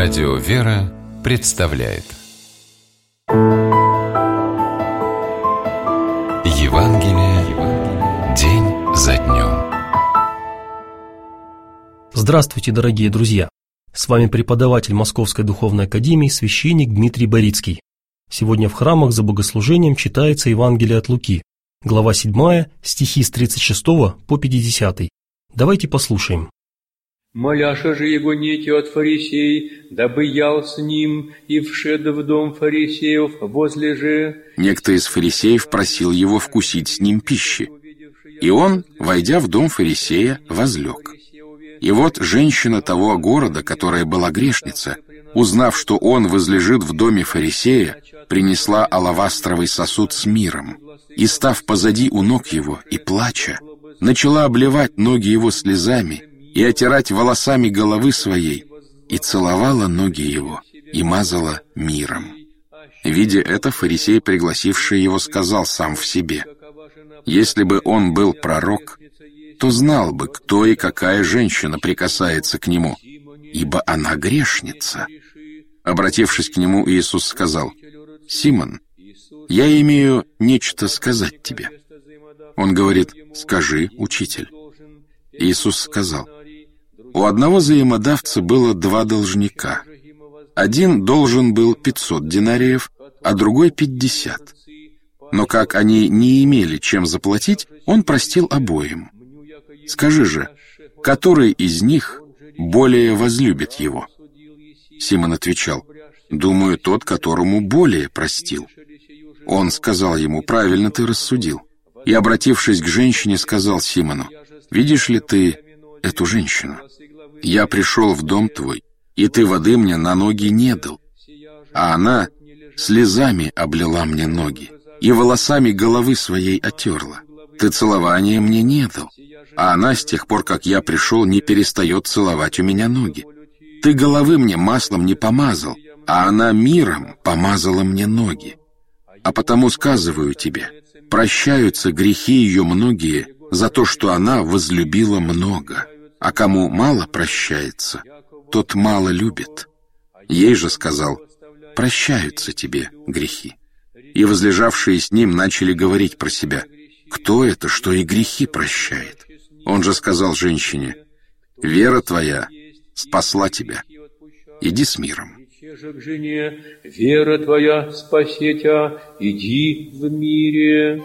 Радио «Вера» представляет Евангелие день за днем. Здравствуйте, дорогие друзья! С вами преподаватель Московской Духовной Академии, священник Дмитрий Борицкий. Сегодня в храмах за богослужением читается Евангелие от Луки, глава 7, стихи с 36 по 50. Давайте послушаем. «Моляша же его нети от фарисей, дабы ял с ним, и вшед в дом фарисеев, возле же...» Некто из фарисеев просил его вкусить с ним пищи. И он, войдя в дом фарисея, возлег. И вот женщина того города, которая была грешница, узнав, что он возлежит в доме фарисея, принесла алавастровый сосуд с миром, и, став позади у ног его и плача, начала обливать ноги его слезами и отирать волосами головы своей, и целовала ноги его, и мазала миром. Видя это, фарисей, пригласивший его, сказал сам в себе: «Если бы он был пророк, то знал бы, кто и какая женщина прикасается к нему, ибо она грешница». Обратившись к нему, Иисус сказал: «Симон, я имею нечто сказать тебе». Он говорит: «Скажи, учитель». Иисус сказал: «У одного взаимодавца было 2 должника. Один должен был 500 динариев, а другой 50. Но как они не имели чем заплатить, он простил обоим. Скажи же, который из них более возлюбит его?» Симон отвечал: «Думаю, тот, которому более простил». Он сказал ему: «Правильно ты рассудил». И, обратившись к женщине, сказал Симону: «Видишь ли ты эту женщину? Я пришел в дом твой, и ты воды мне на ноги не дал, а она слезами облила мне ноги и волосами головы своей отерла. Ты целования мне не дал, а она с тех пор, как я пришел, не перестает целовать у меня ноги. Ты головы мне маслом не помазал, а она миром помазала мне ноги. А потому сказываю тебе, прощаются грехи ее многие за то, что она возлюбила много, а кому мало прощается, тот мало любит. Ей же сказал: прощаются тебе грехи». И возлежавшие с ним начали говорить про себя: «Кто это, что и грехи прощает?» Он же сказал женщине: «Вера твоя спасла тебя. Иди с миром». «Вера твоя спасет тебя, иди в мире».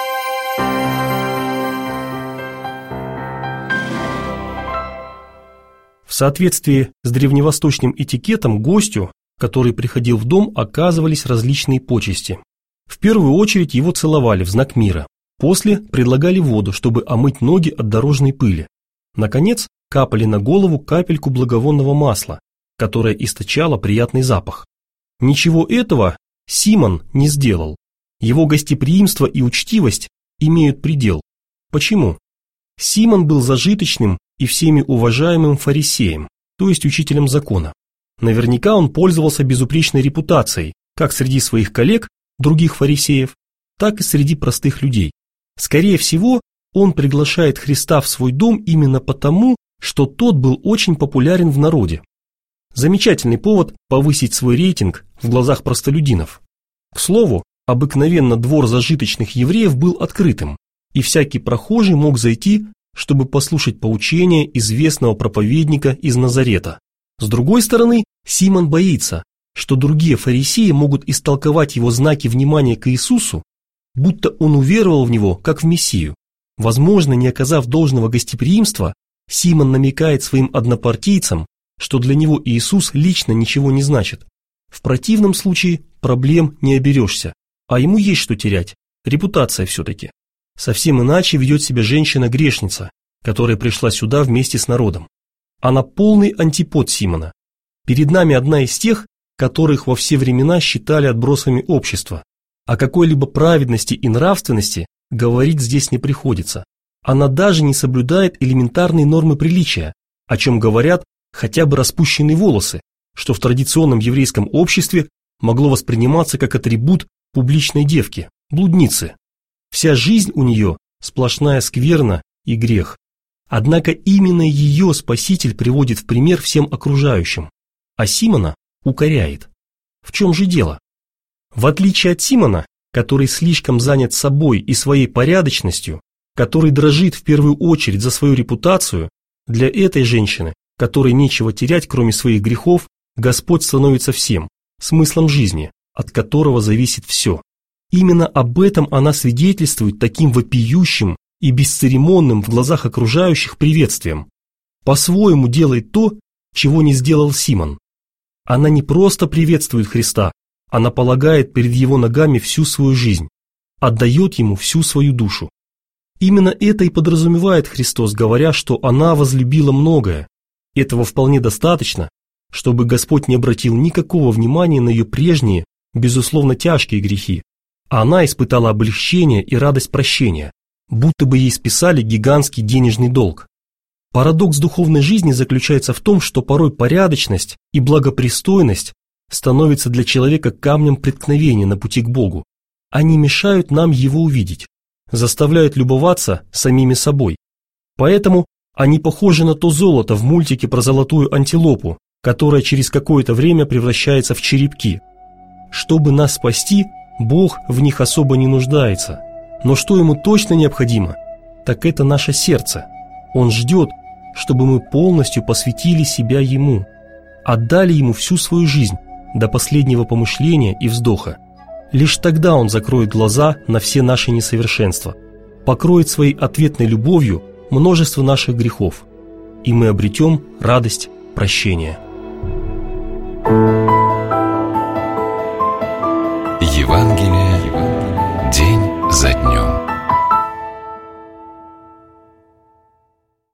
В соответствии с древневосточным этикетом гостю, который приходил в дом, оказывались различные почести. В первую очередь его целовали в знак мира. После предлагали воду, чтобы омыть ноги от дорожной пыли. Наконец, капали на голову капельку благовонного масла, которое источало приятный запах. Ничего этого Симон не сделал. Его гостеприимство и учтивость имеют предел. Почему? Симон был зажиточным и всеми уважаемым фарисеем, то есть учителем закона. Наверняка он пользовался безупречной репутацией, как среди своих коллег, других фарисеев, так и среди простых людей. Скорее всего, он приглашает Христа в свой дом именно потому, что тот был очень популярен в народе. Замечательный повод повысить свой рейтинг в глазах простолюдинов. К слову, обыкновенно двор зажиточных евреев был открытым, и всякий прохожий мог зайти, чтобы послушать поучения известного проповедника из Назарета. С другой стороны, Симон боится, что другие фарисеи могут истолковать его знаки внимания к Иисусу, будто он уверовал в него, как в Мессию. Возможно, не оказав должного гостеприимства, Симон намекает своим однопартийцам, что для него Иисус лично ничего не значит. В противном случае проблем не оберешься, а ему есть что терять, репутация все-таки. Совсем иначе ведет себя женщина-грешница, которая пришла сюда вместе с народом. Она полный антипод Симона. Перед нами одна из тех, которых во все времена считали отбросами общества. О какой-либо праведности и нравственности говорить здесь не приходится. Она даже не соблюдает элементарные нормы приличия, о чем говорят хотя бы распущенные волосы, что в традиционном еврейском обществе могло восприниматься как атрибут публичной девки, блудницы. Вся жизнь у нее сплошная скверна и грех. Однако именно ее Спаситель приводит в пример всем окружающим. а Симона укоряет. В чем же дело? В отличие от Симона, который слишком занят собой и своей порядочностью, который дрожит в первую очередь за свою репутацию, для этой женщины, которой нечего терять, кроме своих грехов, Господь становится всем, смыслом жизни, от которого зависит все. Именно об этом она свидетельствует таким вопиющим и бесцеремонным в глазах окружающих приветствием. По-своему делает то, чего не сделал Симон. Она не просто приветствует Христа, она полагает перед его ногами всю свою жизнь, отдает ему всю свою душу. Именно это и подразумевает Христос, говоря, что она возлюбила многое. Этого вполне достаточно, чтобы Господь не обратил никакого внимания на ее прежние, безусловно тяжкие грехи, а она испытала облегчение и радость прощения, будто бы ей списали гигантский денежный долг. Парадокс духовной жизни заключается в том, что порой порядочность и благопристойность становятся для человека камнем преткновения на пути к Богу. Они мешают нам его увидеть, заставляют любоваться самими собой. Поэтому они похожи на то золото в мультике про золотую антилопу, которая через какое-то время превращается в черепки. Чтобы нас спасти, Бог в них особо не нуждается. Но что ему точно необходимо, так это наше сердце. Он ждет, чтобы мы полностью посвятили себя Ему, отдали Ему всю свою жизнь, до последнего помышления и вздоха. Лишь тогда Он закроет глаза на все наши несовершенства, покроет своей ответной любовью множество наших грехов, и мы обретем радость прощения.